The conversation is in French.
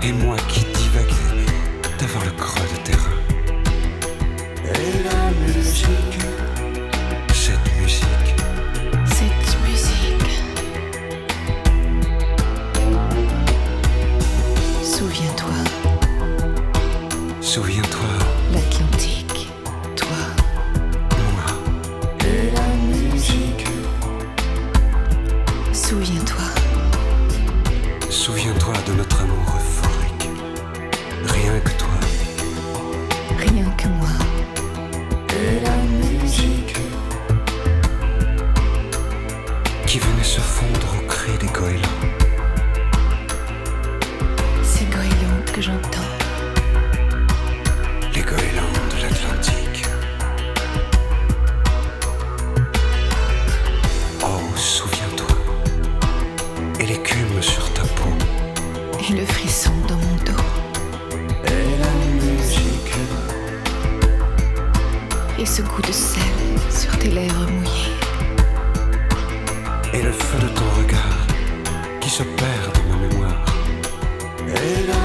Et moi qui divaguais devant le creux de tes reins. Et la musique, cette musique, Cette musique. Souviens-toi, souviens-toi, l'Atlantique, toi, moi. Et la musique, souviens-toi, souviens-toi de notre amour euphorique. Rien que toi. rien que moi. Et la musique qui venait se fondre au cri des goélands. Ces goélands que j'entends, Les goélands de l'Atlantique. Oh, souviens-toi. Et l'écume sur ta peau. et le frisson dans mon dos, Et la musique et ce goût de sel sur tes lèvres mouillées. et le feu de ton regard qui se perd dans ma mémoire. Et la